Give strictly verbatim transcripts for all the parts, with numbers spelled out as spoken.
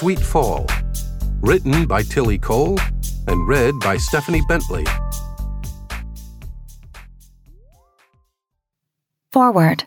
Sweet Fall. Written by Tilly Cole and read by Stephanie Bentley. Forward.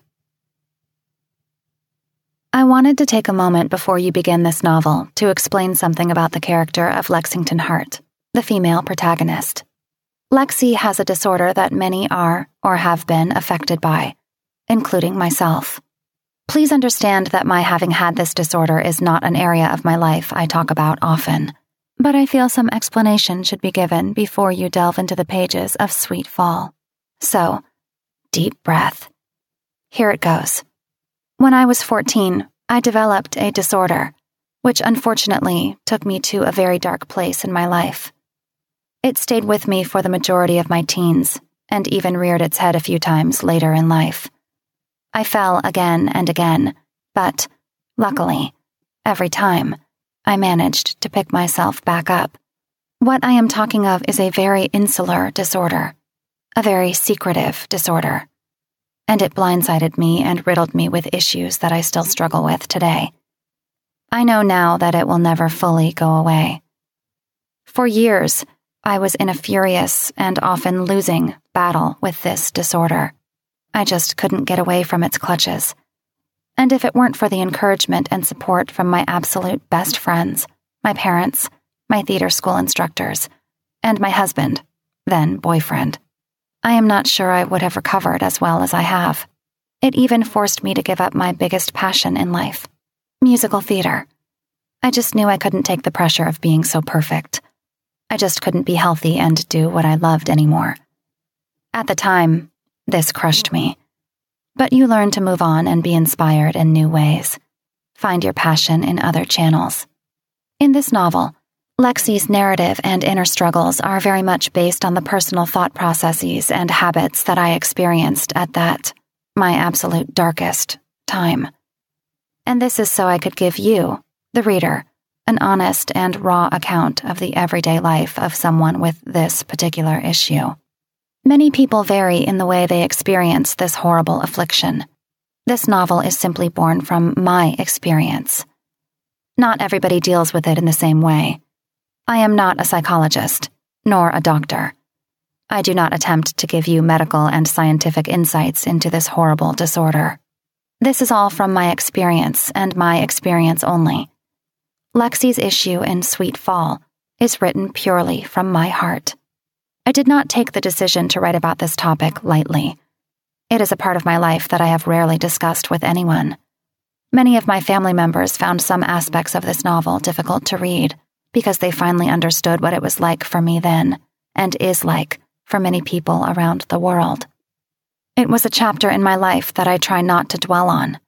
I wanted to take a moment before you begin this novel to explain something about the character of Lexington Hart, the female protagonist. Lexi has a disorder that many are or have been affected by, including myself. Please understand that my having had this disorder is not an area of my life I talk about often, but I feel some explanation should be given before you delve into the pages of Sweet Fall. So, deep breath. Here it goes. When I was fourteen, I developed a disorder, which unfortunately took me to a very dark place in my life. It stayed with me for the majority of my teens, and even reared its head a few times later in life. I fell again and again, but, luckily, every time, I managed to pick myself back up. What I am talking of is a very insular disorder, a very secretive disorder, and it blindsided me and riddled me with issues that I still struggle with today. I know now that it will never fully go away. For years, I was in a furious and often losing battle with this disorder. I just couldn't get away from its clutches. And if it weren't for the encouragement and support from my absolute best friends, my parents, my theater school instructors, and my husband, then boyfriend, I am not sure I would have recovered as well as I have. It even forced me to give up my biggest passion in life, musical theater. I just knew I couldn't take the pressure of being so perfect. I just couldn't be healthy and do what I loved anymore. At the time, this crushed me. But you learn to move on and be inspired in new ways. Find your passion in other channels. In this novel, Lexi's narrative and inner struggles are very much based on the personal thought processes and habits that I experienced at that, my absolute darkest, time. And this is so I could give you, the reader, an honest and raw account of the everyday life of someone with this particular issue. Many people vary in the way they experience this horrible affliction. This novel is simply born from my experience. Not everybody deals with it in the same way. I am not a psychologist, nor a doctor. I do not attempt to give you medical and scientific insights into this horrible disorder. This is all from my experience and my experience only. Lexi's issue in Sweet Fall is written purely from my heart. I did not take the decision to write about this topic lightly. It is a part of my life that I have rarely discussed with anyone. Many of my family members found some aspects of this novel difficult to read because they finally understood what it was like for me then, and is like for many people around the world. It was a chapter in my life that I try not to dwell on.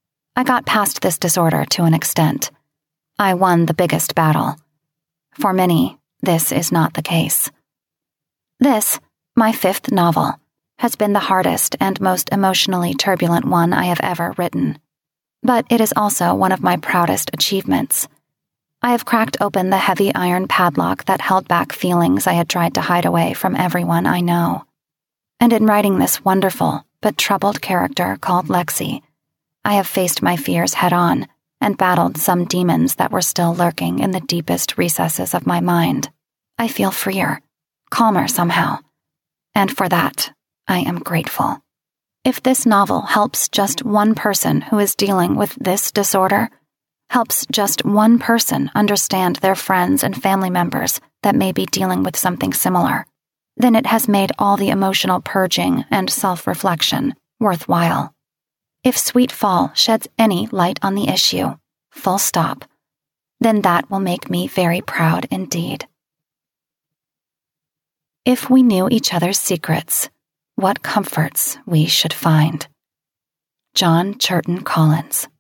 I got past this disorder to an extent. I won the biggest battle. For many, this is not the case. This, my fifth novel, has been the hardest and most emotionally turbulent one I have ever written. But it is also one of my proudest achievements. I have cracked open the heavy iron padlock that held back feelings I had tried to hide away from everyone I know. And in writing this wonderful but troubled character called Lexi, I have faced my fears head-on and battled some demons that were still lurking in the deepest recesses of my mind. I feel freer, calmer somehow, and for that, I am grateful. If this novel helps just one person who is dealing with this disorder, helps just one person understand their friends and family members that may be dealing with something similar, then it has made all the emotional purging and self-reflection worthwhile. If Sweet Fall sheds any light on the issue, full stop, then that will make me very proud indeed. If we knew each other's secrets, what comforts we should find. John Churton Collins.